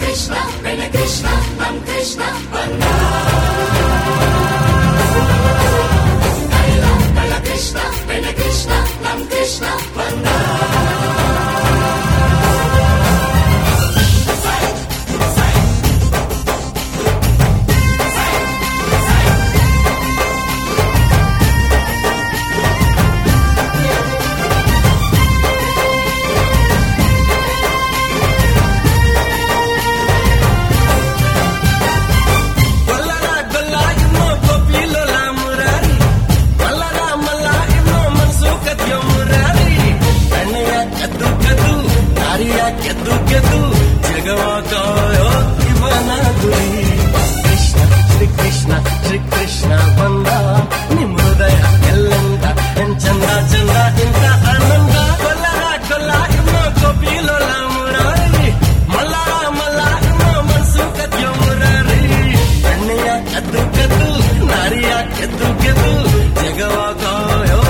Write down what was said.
ಕೃಷ್ಣ ಬೆನ ಕೃಷ್ಣ ನಮ್ ಕೃಷ್ಣ ಬಂದ ಕಳ್ಳ ಕೃಷ್ಣ ಬೆನ ಕೃಷ್ಣ ನಮ್ ಕೃಷ್ಣ ಬಂದ ಗೆದ್ದು ಗೆದ್ದು ಜಗವಾಗಾಯೋ ಇವನ ಗುರಿ ಕೃಷ್ಣ ಶ್ರೀ ಕೃಷ್ಣ ಶ್ರೀ ಕೃಷ್ಣ ಬಂದ ನಿಮ್ ಹೃದಯ ಎಲ್ಲಂದ ಚಂದ ಚಂದ ಇಂತ ಆನಂದ ಕೊಲ್ಲ ಇನ್ನೋ ಗೋಪಿಲೋಲ ಮುರಾರಿ ಮಲ್ಲ ಮಲ್ಲ ಇನ್ನೋ ಮನ್ಸು ಕದ್ಯೋ ಮುರಾರಿ ಕಣ್ಣೆಯ ಕದ್ದು ಕದ್ದು ನಾರಿಯ ಗೆದ್ದು ಗೆದ್ದು ಜಗವಾಗಾಯೋ